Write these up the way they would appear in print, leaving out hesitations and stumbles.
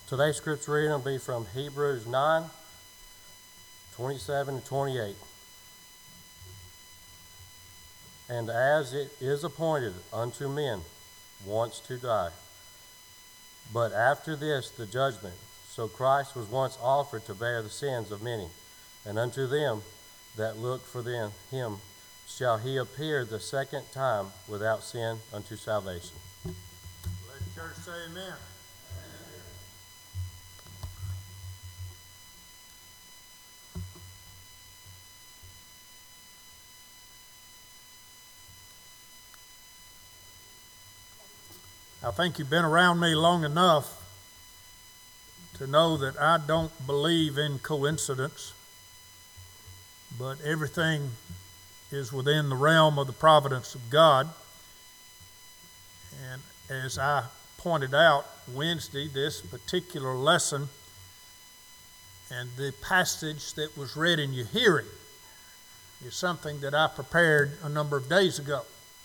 Today's scripture reading will be from Hebrews 9:27-28. And as it is appointed unto men once to die, but after this the judgment, so Christ was once offered to bear the sins of many, and unto them that look for him shall he appear the second time without sin unto salvation. Let the church say amen. I think you've been around me long enough to know that I don't believe in coincidence, but everything is within the realm of the providence of God. And as I pointed out Wednesday, this particular lesson and the passage that was read in your hearing is something that I prepared a number of days ago.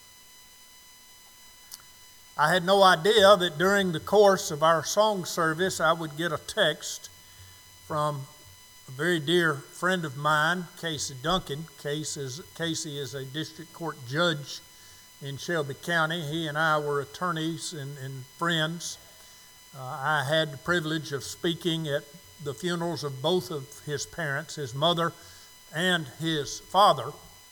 I had no idea that during the course of our song service I would get a text from a very dear friend of mine, Casey Duncan. Casey is a district court judge in Shelby County. He and I were attorneys and friends. I had the privilege of speaking at the funerals of both of his parents, his mother and his father.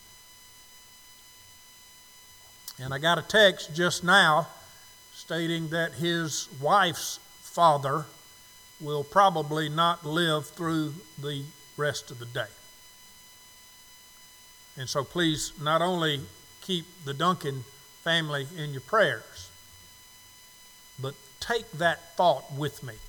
And I got a text just now stating that his wife's father will probably not live through the rest of the day. And so please not only keep the Duncan family in your prayers, but take that thought with me.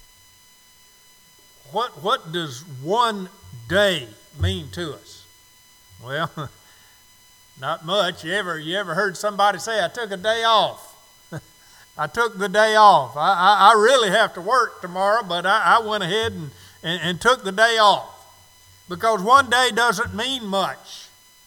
What does one day mean to us? Well, not much. You ever heard somebody say, I took a day off? I took the day off. I really have to work tomorrow, but I went ahead and took the day off. Because one day doesn't mean much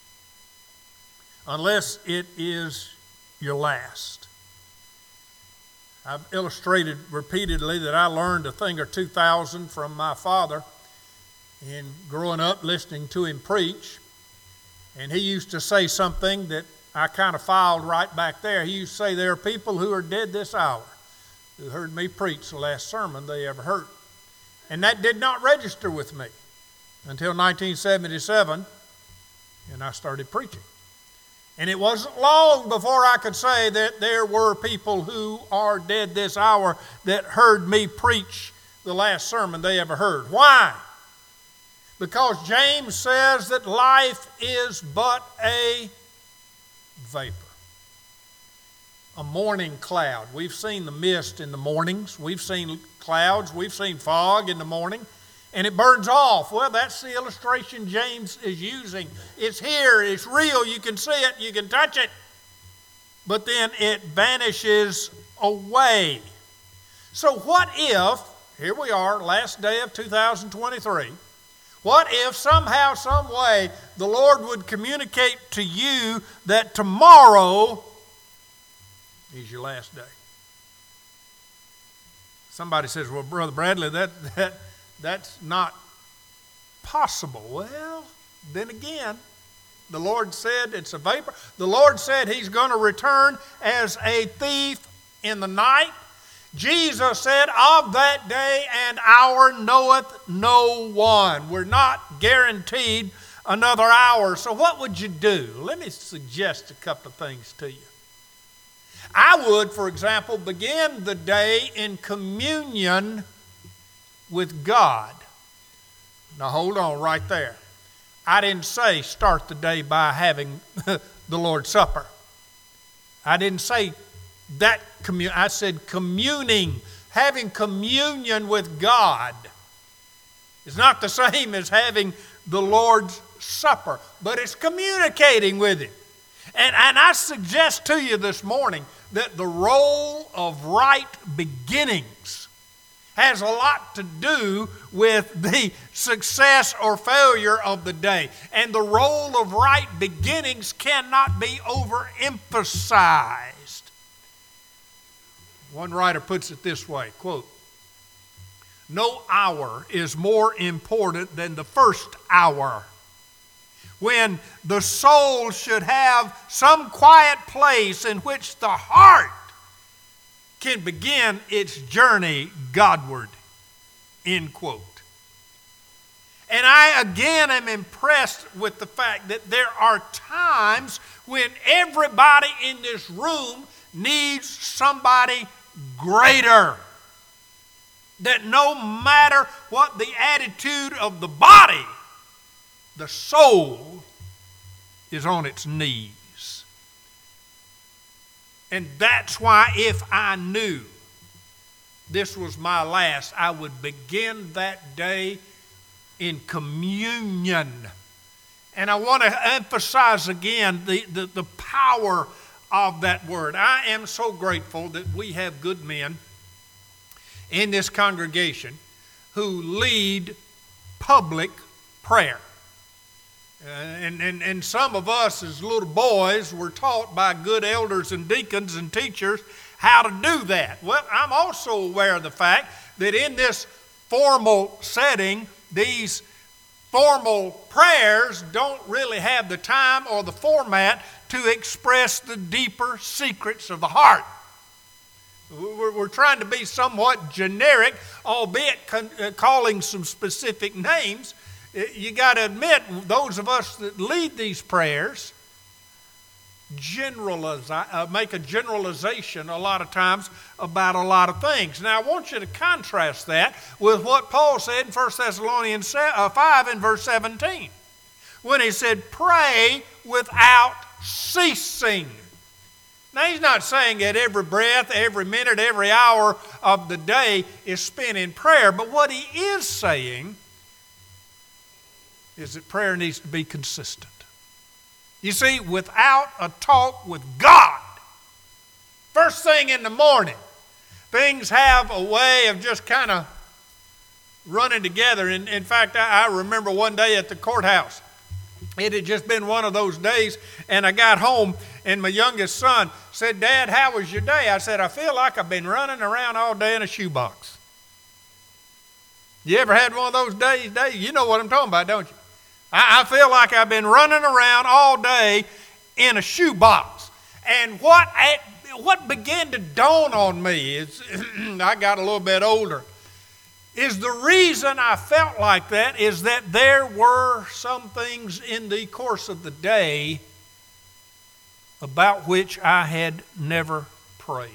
unless it is your last. I've illustrated repeatedly that I learned a thing or 2,000 from my father in growing up listening to him preach. And he used to say something that I kind of filed right back there. He used to say, there are people who are dead this hour who heard me preach the last sermon they ever heard. And that did not register with me until 1977, and I started preaching. And it wasn't long before I could say that there were people who are dead this hour that heard me preach the last sermon they ever heard. Why? Because James says that life is but a vapor, a morning cloud. We've seen the mist in the mornings. We've seen clouds. We've seen fog in the morning, and it burns off. Well, that's the illustration James is using. It's here. It's real. You can see it. You can touch it. But then it vanishes away. So what if, here we are, last day of 2023, what if somehow, some way, the Lord would communicate to you that tomorrow is your last day? Somebody says, well, Brother Bradley, that's not possible. Well, then again, the Lord said it's a vapor. The Lord said He's going to return as a thief in the night. Jesus said, of that day and hour knoweth no one. We're not guaranteed another hour. So what would you do? Let me suggest a couple of things to you. I would, for example, begin the day in communion with God. Now hold on right there. I didn't say start the day by having the Lord's Supper. I didn't say that. I said communing, having communion with God is not the same as having the Lord's Supper, but it's communicating with Him. And I suggest to you this morning that the role of right beginnings has a lot to do with the success or failure of the day. And the role of right beginnings cannot be overemphasized. One writer puts it this way, quote, No hour is more important than the first hour, when the soul should have some quiet place in which the heart can begin its journey Godward. End quote. And I again am impressed with the fact that there are times when everybody in this room needs somebody greater. That no matter what the attitude of the body, the soul is on its knees. And that's why if I knew this was my last, I would begin that day in communion. And I want to emphasize again the power of that word. I am so grateful that we have good men in this congregation who lead public prayer. And some of us as little boys were taught by good elders and deacons and teachers how to do that. Well, I'm also aware of the fact that in this formal setting, these formal prayers don't really have the time or the format to express the deeper secrets of the heart. We're trying to be somewhat generic, albeit calling some specific names. You got to admit, those of us that lead these prayers make a generalization a lot of times about a lot of things. Now, I want you to contrast that with what Paul said in 1 Thessalonians 5 and verse 17, when he said, pray without ceasing. Now, he's not saying that every breath, every minute, every hour of the day is spent in prayer, but what he is saying is that prayer needs to be consistent. You see, without a talk with God, first thing in the morning, things have a way of just kind of running together. In fact, I remember one day at the courthouse, it had just been one of those days, and I got home, and my youngest son said, Dad, how was your day? I said, I feel like I've been running around all day in a shoebox. You ever had one of those days? You know what I'm talking about, don't you? I feel like I've been running around all day in a shoebox. And what began to dawn on me as I got a little bit older is the reason I felt like that is that there were some things in the course of the day about which I had never prayed.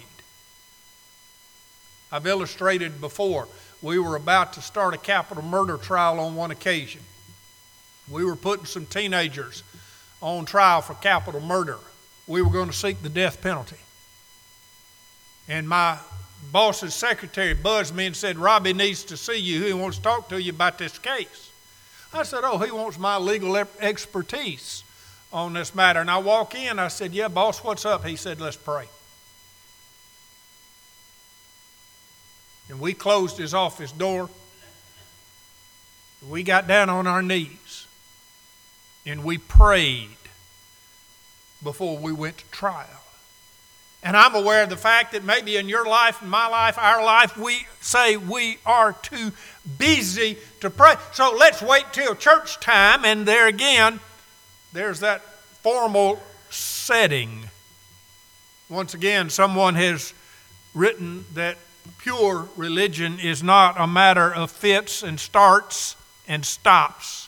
I've illustrated before, we were about to start a capital murder trial on one occasion. We were putting some teenagers on trial for capital murder. We were going to seek the death penalty. And my boss's secretary buzzed me and said, Robbie needs to see you. He wants to talk to you about this case. I said, oh, he wants my legal expertise on this matter. And I walk in, I said, yeah, boss, what's up? He said, let's pray. And we closed his office door. We got down on our knees. And we prayed before we went to trial. And I'm aware of the fact that maybe in your life, in my life, our life, we say we are too busy to pray. So let's wait till church time, and there again, there's that formal setting. Once again, someone has written that pure religion is not a matter of fits and starts and stops,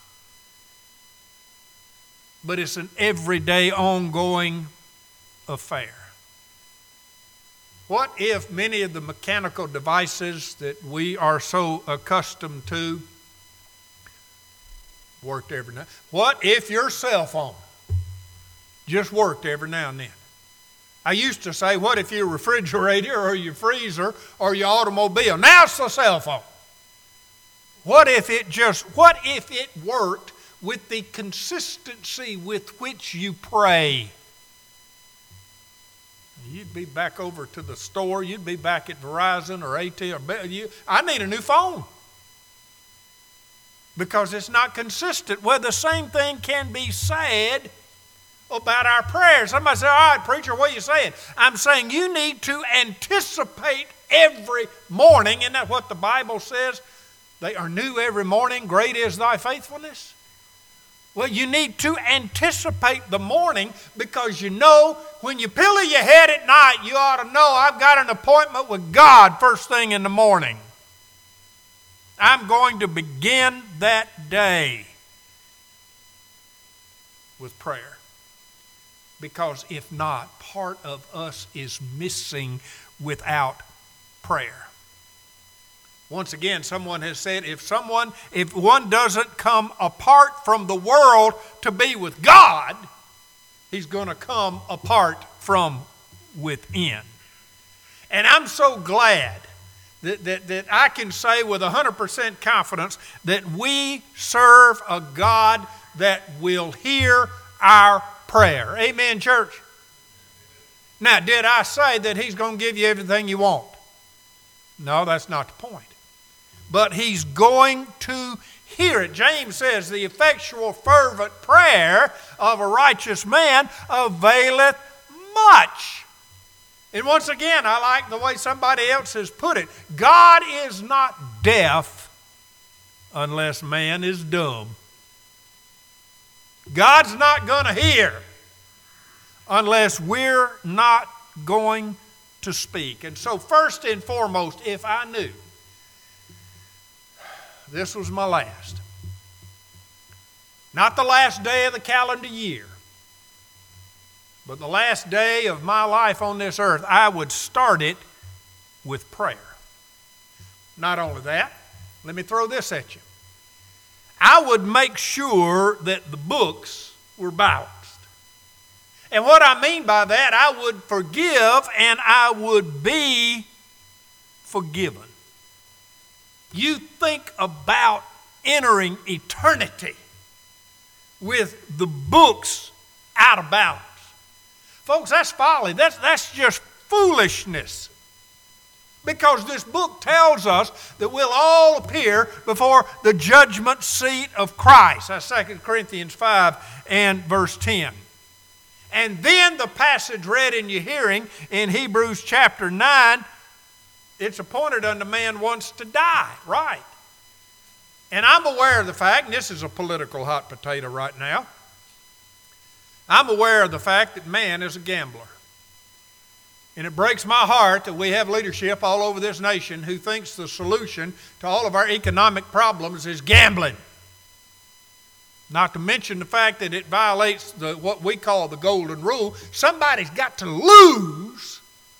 but it's an everyday, ongoing affair. What if many of the mechanical devices that we are so accustomed to worked every now? What if your cell phone just worked every now and then? I used to say, what if your refrigerator or your freezer or your automobile? Now it's the cell phone. What if it worked with the consistency with which you pray? You'd be back over to the store. You'd be back at Verizon or AT&T. I need a new phone because it's not consistent. Well, the same thing can be said about our prayers. Somebody say, all right, preacher, what are you saying? I'm saying you need to anticipate every morning. Isn't that what the Bible says? They are new every morning. Great is thy faithfulness. Well, you need to anticipate the morning, because you know when you pillow your head at night, you ought to know I've got an appointment with God first thing in the morning. I'm going to begin that day with prayer. Because if not, part of us is missing without prayer. Once again, someone has said, if one doesn't come apart from the world to be with God, he's going to come apart from within. And I'm so glad that I can say with 100% confidence that we serve a God that will hear our prayer. Amen, church? Now, did I say that he's going to give you everything you want? No, that's not the point. But he's going to hear it. James says, the effectual fervent prayer of a righteous man availeth much. And once again, I like the way somebody else has put it. God is not deaf unless man is dumb. God's not going to hear unless we're not going to speak. And so first and foremost, if I knew this was my last, not the last day of the calendar year, but the last day of my life on this earth, I would start it with prayer. Not only that, let me throw this at you. I would make sure that the books were balanced. And what I mean by that, I would forgive and I would be forgiven. You think about entering eternity with the books out of balance. Folks, that's folly. That's just foolishness. Because this book tells us that we'll all appear before the judgment seat of Christ. That's 2 Corinthians 5 and verse 10. And then the passage read in your hearing in Hebrews chapter 9, it's appointed unto man once to die, right? And I'm aware of the fact, and this is a political hot potato right now, I'm aware of the fact that man is a gambler. And it breaks my heart that we have leadership all over this nation who thinks the solution to all of our economic problems is gambling. Not to mention the fact that it violates what we call the golden rule. Somebody's got to lose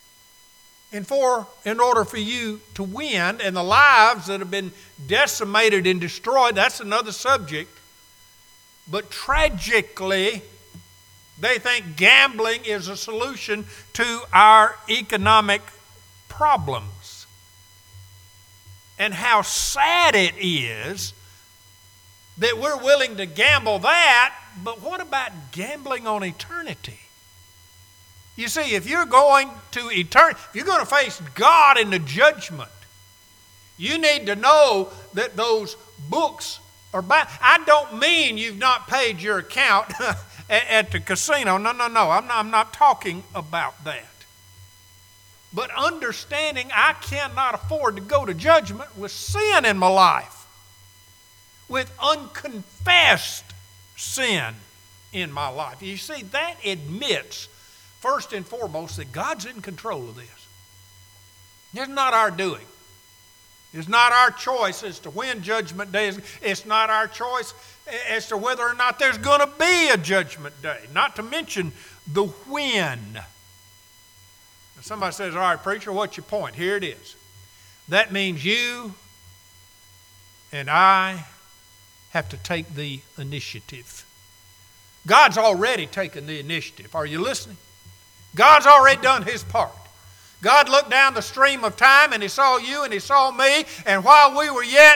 in order for you to win. And the lives that have been decimated and destroyed, that's another subject. But tragically, they think gambling is a solution to our economic problems. And how sad it is that we're willing to gamble that, but what about gambling on eternity? You see, if you're going to eternity, if you're going to face God in the judgment, you need to know that those books are bad. I don't mean you've not paid your account at the casino. No. I'm not talking about that. But understanding I cannot afford to go to judgment with sin in my life, with unconfessed sin in my life. You see, that admits, first and foremost, that God's in control of this. It's not our doing. It's not our choice as to when Judgment Day is. It's not our choice as to whether or not there's going to be a Judgment Day. Not to mention the when. And somebody says, all right, preacher, what's your point? Here it is. That means you and I have to take the initiative. God's already taken the initiative. Are you listening? God's already done his part. God looked down the stream of time and he saw you and he saw me, and while we were yet,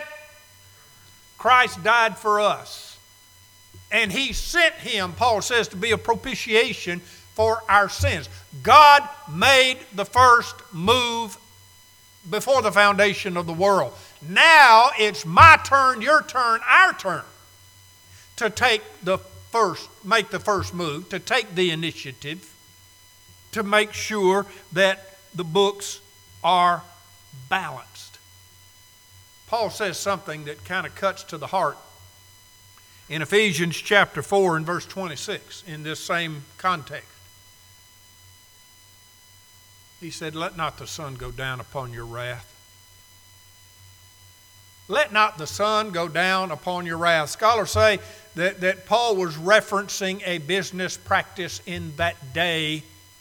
Christ died for us. And he sent him, Paul says, to be a propitiation for our sins. God made the first move before the foundation of the world. Now it's my turn, your turn, our turn to make the first move, to take the initiative, to make sure that the books are balanced. Paul says something that kind of cuts to the heart in Ephesians chapter 4 and verse 26 in this same context. He said, "Let not the sun go down upon your wrath." Let not the sun go down upon your wrath. Scholars say that Paul was referencing a business practice in that day.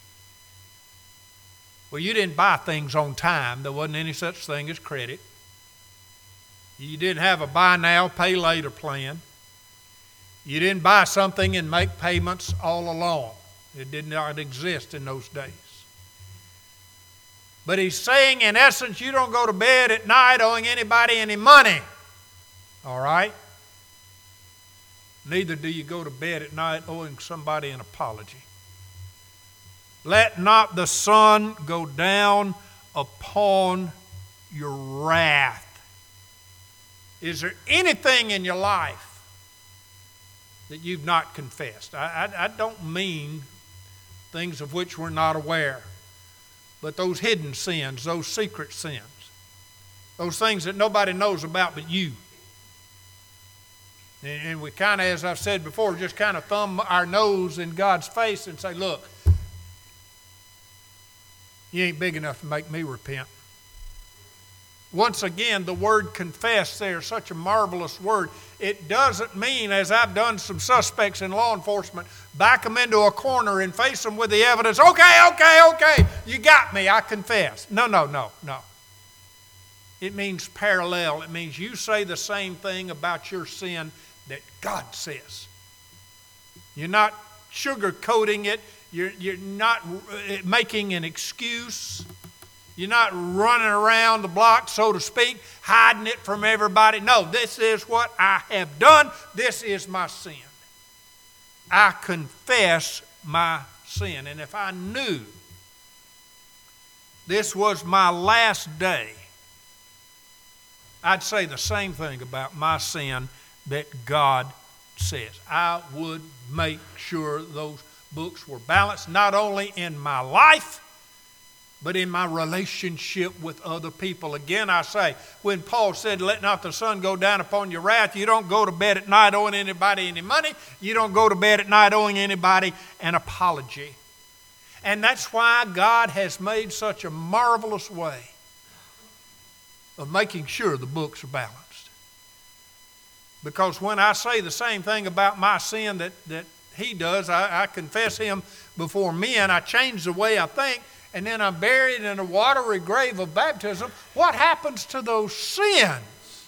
Well, you didn't buy things on time. There wasn't any such thing as credit. You didn't have a buy now, pay later plan. You didn't buy something and make payments all along. It did not exist in those days. But he's saying, in essence, you don't go to bed at night owing anybody any money. All right? Neither do you go to bed at night owing somebody an apology. Let not the sun go down upon your wrath. Is there anything in your life that you've not confessed? I don't mean things of which we're not aware, but those hidden sins, those secret sins, those things that nobody knows about but you. And we kind of, as I've said before, just kind of thumb our nose in God's face and say, look, you ain't big enough to make me repent. Once again, the word confess there is such a marvelous word. It doesn't mean, as I've done some suspects in law enforcement, back them into a corner and face them with the evidence. Okay, you got me, I confess. No. It means parallel. It means you say the same thing about your sin that God says. You're not sugarcoating it. You're not making an excuse. You're not running around the block, so to speak, hiding it from everybody. No, this is what I have done. This is my sin. I confess my sin. And if I knew this was my last day, I'd say the same thing about my sin that God says. I would make sure those books were balanced, not only in my life, but in my relationship with other people. Again, I say, when Paul said, let not the sun go down upon your wrath, you don't go to bed at night owing anybody any money. You don't go to bed at night owing anybody an apology. And that's why God has made such a marvelous way of making sure the books are balanced. Because when I say the same thing about my sin that he does, I confess him before men, I change the way I think, and then I'm buried in a watery grave of baptism, what happens to those sins?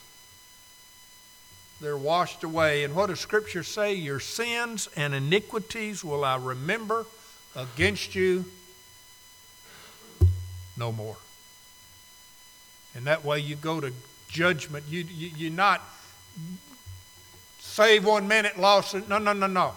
They're washed away. And what does Scripture say? Your sins and iniquities will I remember against you no more. And that way you go to judgment. You're not save 1 minute, lost it. No.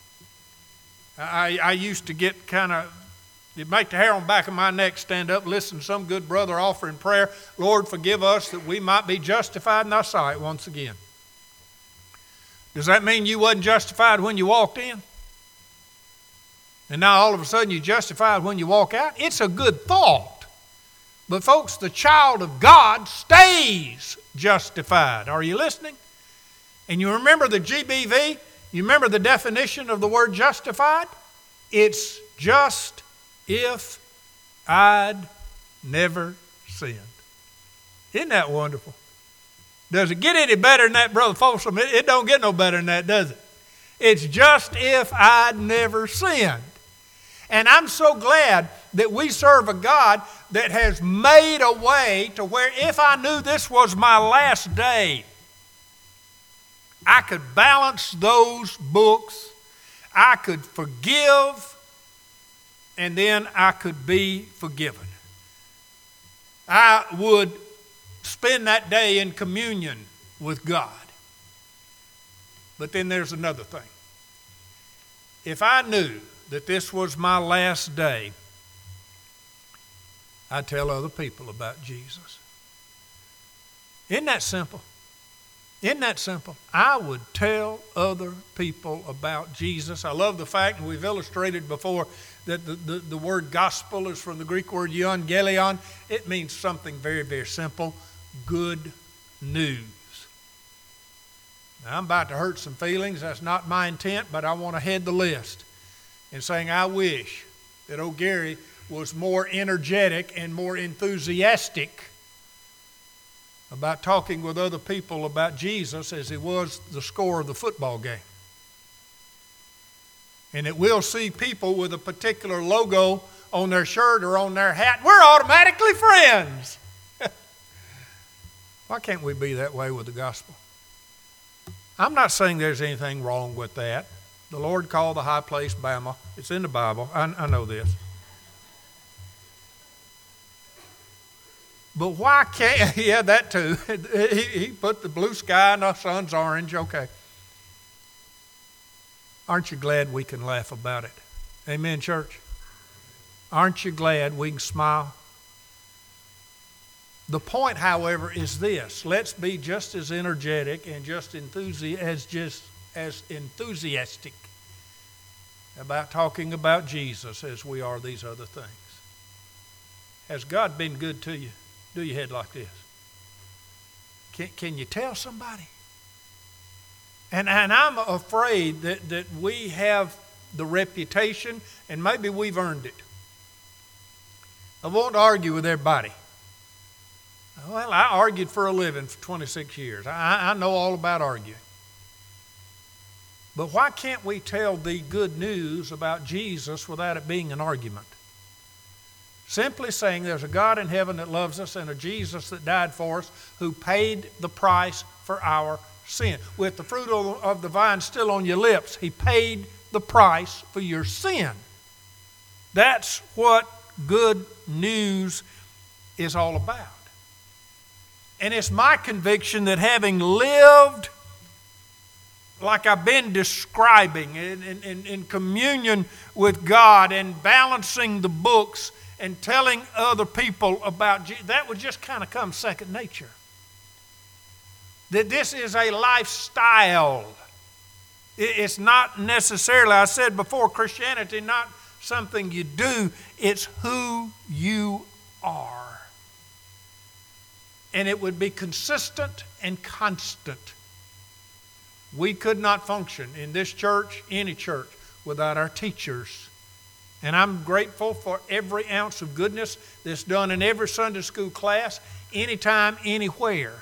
I used to get kind of, it'd make the hair on the back of my neck stand up, listen to some good brother offering prayer. Lord, forgive us that we might be justified in thy sight once again. Does that mean you wasn't justified when you walked in? And now all of a sudden you're justified when you walk out? It's a good thought. But folks, the child of God stays justified. Are you listening? And you remember the GBV? You remember the definition of the word justified? It's just if I'd never sinned. Isn't that wonderful? Does it get any better than that, Brother Folsom? It don't get no better than that, does it? It's just if I'd never sinned. And I'm so glad that we serve a God that has made a way to where if I knew this was my last day, I could balance those books, I could forgive, and then I could be forgiven. I would spend that day in communion with God. But then there's another thing. If I knew that this was my last day, I'd tell other people about Jesus. Isn't that simple? Isn't that simple? I would tell other people about Jesus. I love the fact, and we've illustrated before, that the word gospel is from the Greek word euangelion. It means something very, very simple: good news. Now, I'm about to hurt some feelings. That's not my intent, but I want to head the list in saying I wish that old Gary was more energetic and more enthusiastic about talking with other people about Jesus as he was the score of the football game. And that we'll see people with a particular logo on their shirt or on their hat, we're automatically friends. Why can't we be that way with the gospel? I'm not saying there's anything wrong with that. The Lord called the high place Bama. It's in the Bible. I know this. But why can't, yeah, that too. He put the blue sky and the sun's orange. Okay. Aren't you glad we can laugh about it? Amen, church? Aren't you glad we can smile? The point, however, is this. Let's be just as energetic and just as enthusiastic about talking about Jesus as we are these other things. Has God been good to you? Do your head like this. Can you tell somebody? And I'm afraid that we have the reputation, and maybe we've earned it. I won't argue with everybody. Well, I argued for a living for 26 years. I know all about arguing. But why can't we tell the good news about Jesus without it being an argument? Simply saying there's a God in heaven that loves us and a Jesus that died for us who paid the price for our sin. With the fruit of the vine still on your lips, he paid the price for your sin. That's what good news is all about. And it's my conviction that having lived like I've been describing in communion with God and balancing the books and telling other people about Jesus, that would just kind of come second nature. That this is a lifestyle. It's not necessarily, I said before, Christianity, not something you do, it's who you are. And it would be consistent and constant. We could not function in this church, any church, without our teachers. And I'm grateful for every ounce of goodness that's done in every Sunday school class, anytime, anywhere.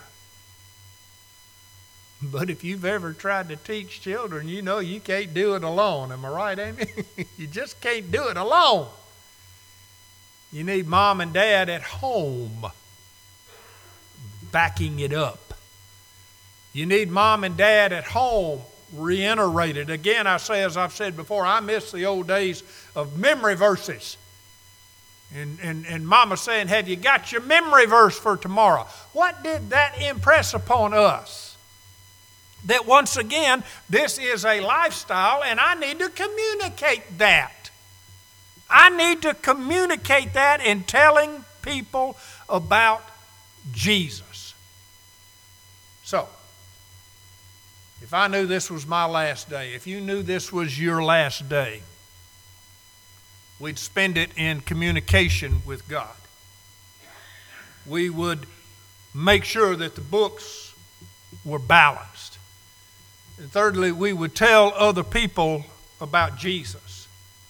But if you've ever tried to teach children, you know you can't do it alone. Am I right, Amy? You just can't do it alone. You need mom and dad at home backing it up. You need mom and dad at home reiterated. Again, I say, as I've said before, I miss the old days of memory verses. And mama saying, have you got your memory verse for tomorrow? What did that impress upon us? That once again, this is a lifestyle and I need to communicate that. I need to communicate that in telling people about Jesus. So, if I knew this was my last day, if you knew this was your last day, we'd spend it in communication with God. We would make sure that the books were balanced. And thirdly, we would tell other people about Jesus.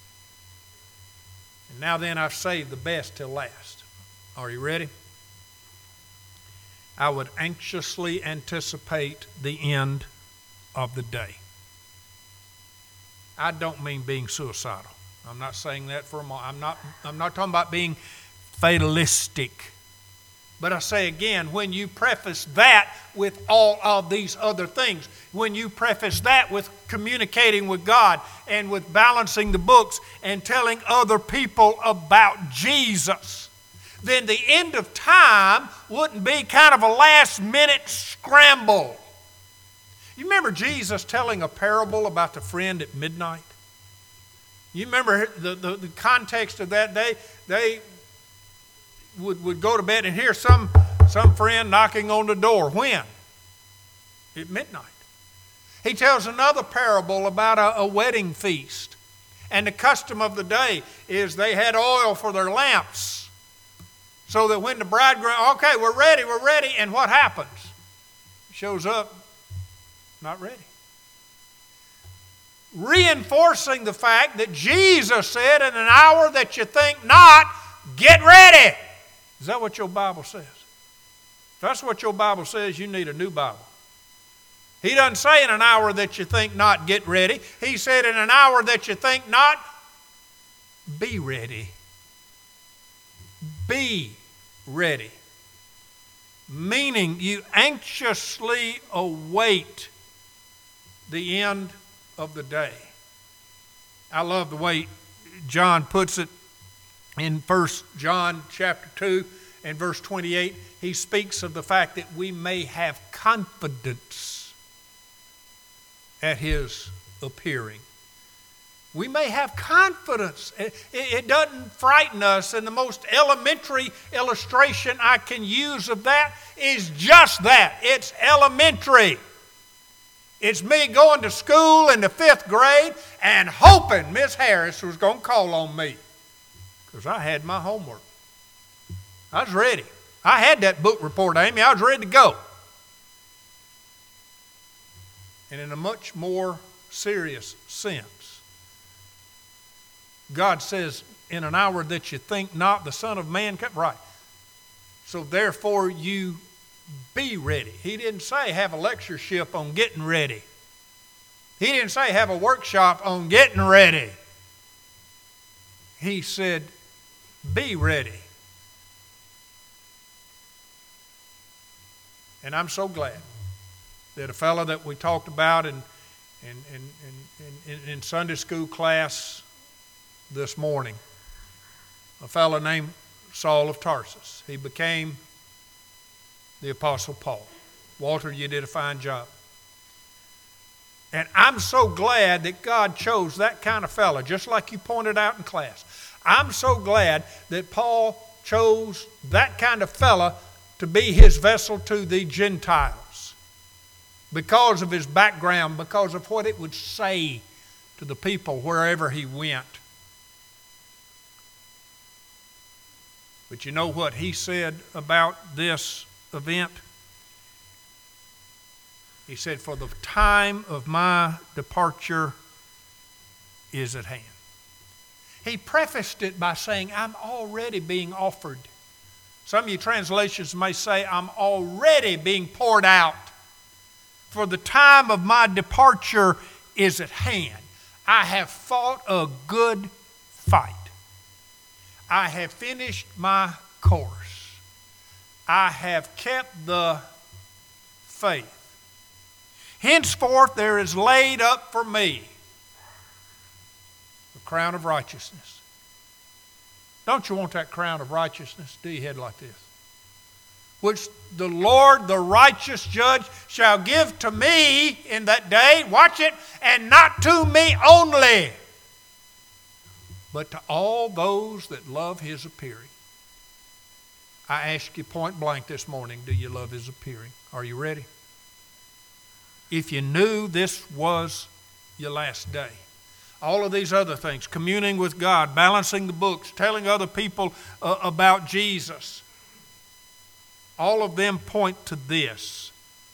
And now then, I've saved the best till last. Are you ready? I would anxiously anticipate the end of the day. I don't mean being suicidal. I'm not saying that for a moment. I'm not talking about being fatalistic. But I say again, when you preface that with all of these other things, when you preface that with communicating with God and with balancing the books and telling other people about Jesus, then the end of time wouldn't be kind of a last-minute scramble. You remember Jesus telling a parable about the friend at midnight? You remember the context of that day? They would go to bed and hear some friend knocking on the door. When? at midnight. He tells another parable about a wedding feast. And the custom of the day is they had oil for their lamps. So that when the bridegroom, okay, we're ready. And what happens? He shows up, not ready. Reinforcing the fact that Jesus said, in an hour that you think not, get ready. Is that what your Bible says? If that's what your Bible says, you need a new Bible. He doesn't say in an hour that you think not, get ready. He said in an hour that you think not, be ready. Be ready. Meaning you anxiously await the end of the day. I love the way John puts it in 1 John chapter 2 and verse 28. He speaks of the fact that we may have confidence at His appearing. We may have confidence. It doesn't frighten us, and the most elementary illustration I can use of that is just that. It's elementary. It's me going to school in the 5th grade and hoping Miss Harris was going to call on me because I had my homework. I was ready. I had that book report, Amy. I was ready to go. And in a much more serious sense, God says, in an hour that you think not, the Son of Man comes. Right. So therefore you be ready. He didn't say have a lectureship on getting ready. He didn't say have a workshop on getting ready. He said be ready. And I'm so glad that a fellow that we talked about in Sunday school class this morning, a fellow named Saul of Tarsus, he became the Apostle Paul. Walter, you did a fine job. And I'm so glad that God chose that kind of fellow, just like you pointed out in class. I'm so glad that Paul chose that kind of fellow to be his vessel to the Gentiles because of his background, because of what it would say to the people wherever he went. But you know what he said about this event? He said, for the time of my departure is at hand. He prefaced it by saying, I'm already being offered. Some of your translations may say, I'm already being poured out. For the time of my departure is at hand. I have fought a good fight. I have finished my course. I have kept the faith. Henceforth there is laid up for me the crown of righteousness. Don't you want that crown of righteousness? Do your head like this. Which the Lord, the righteous judge, shall give to me in that day, watch it, and not to me only, but to all those that love His appearing. I ask you point blank this morning, do you love His appearing? Are you ready? If you knew this was your last day, all of these other things, communing with God, balancing the books, telling other people about Jesus, all of them point to this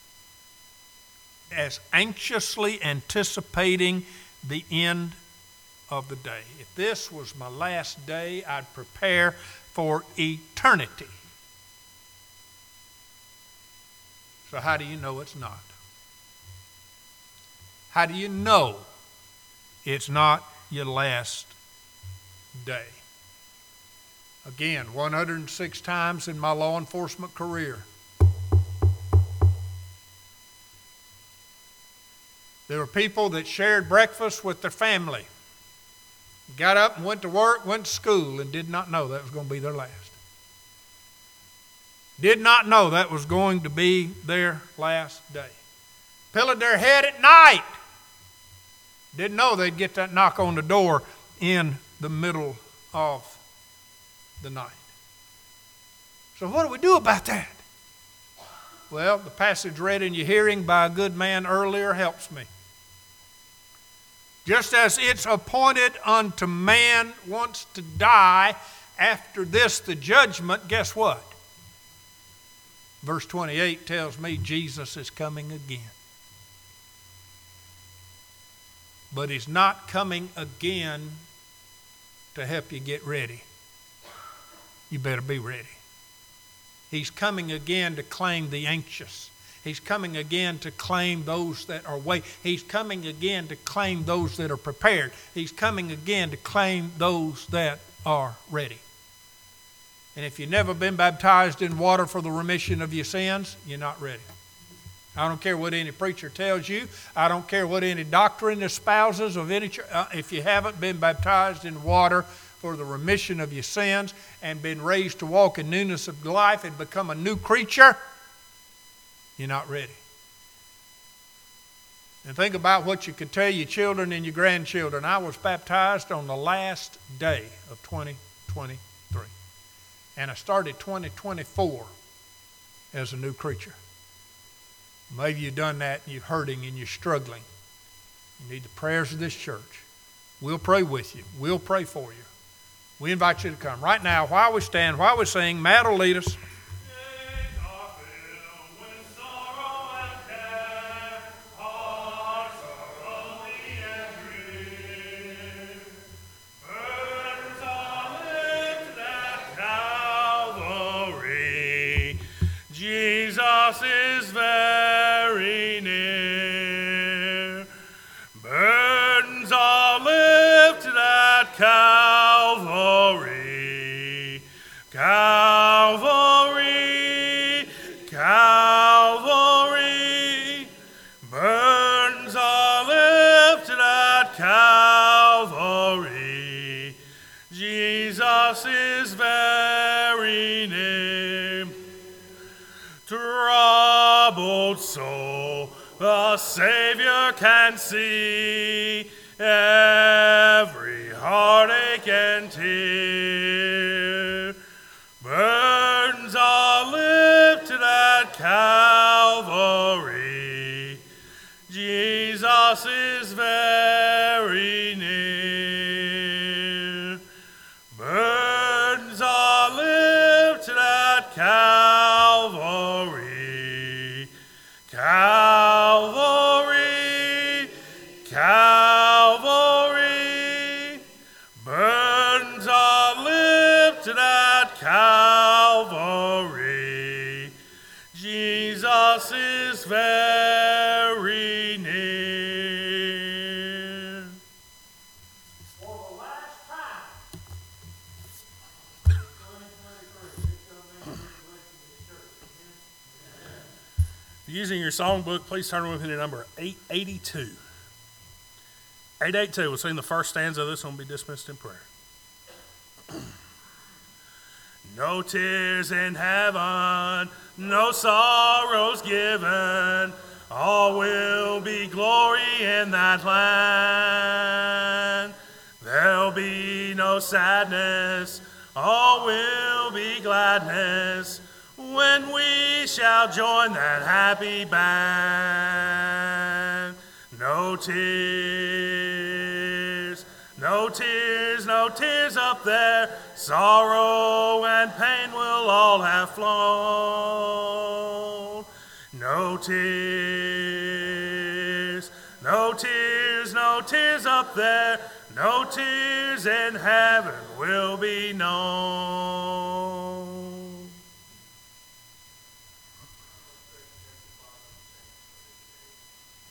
as anxiously anticipating the end of the day. If this was my last day, I'd prepare for eternity. So how do you know it's not? How do you know it's not your last day? Again, 106 times in my law enforcement career, there were people that shared breakfast with their family, got up and went to work, went to school, and did not know that was going to be their last. Did not know that was going to be their last day. Pillowed their head at night. Didn't know they'd get that knock on the door in the middle of the night. So what do we do about that? Well, the passage read in your hearing by a good man earlier helps me. Just as it's appointed unto man once to die, after this the judgment, guess what? Verse 28 tells me Jesus is coming again. But he's not coming again to help you get ready. You better be ready. He's coming again to claim the anxious. He's coming again to claim those that are waiting. He's coming again to claim those that are prepared. He's coming again to claim those that are ready. And if you've never been baptized in water for the remission of your sins, you're not ready. I don't care what any preacher tells you. I don't care what any doctrine espouses of any church. If you haven't been baptized in water for the remission of your sins and been raised to walk in newness of life and become a new creature, you're not ready. And think about what you could tell your children and your grandchildren. I was baptized on the last day of 2023. And I started 2024 as a new creature. Maybe you've done that and you're hurting and you're struggling. You need the prayers of this church. We'll pray with you. We'll pray for you. We invite you to come. Right now, while we stand, while we sing, Matt will lead us. Jesus is very near. Burdens are lifted at Calvary. Calvary, Calvary. Burdens are lifted at Calvary. Jesus is very near. Troubled soul, the Savior can see every heartache and tear. Burdens are lifted at Calvary. Jesus is very near. Burdens are lifted at Calvary. Calvary, Calvary. Burdens are lifted at Calvary. Jesus is very near. For the last time. Using your songbook, please turn with me to number 882. 882, we'll sing the first stanza of this one, will be dismissed in prayer. No tears in heaven, no sorrows given, all will be glory in that land. There'll be no sadness, all will be gladness, when we shall join that happy band. No tears, no tears, no tears up there. Sorrow and pain will all have flown. No tears, no tears, no tears up there. No tears in heaven will be known.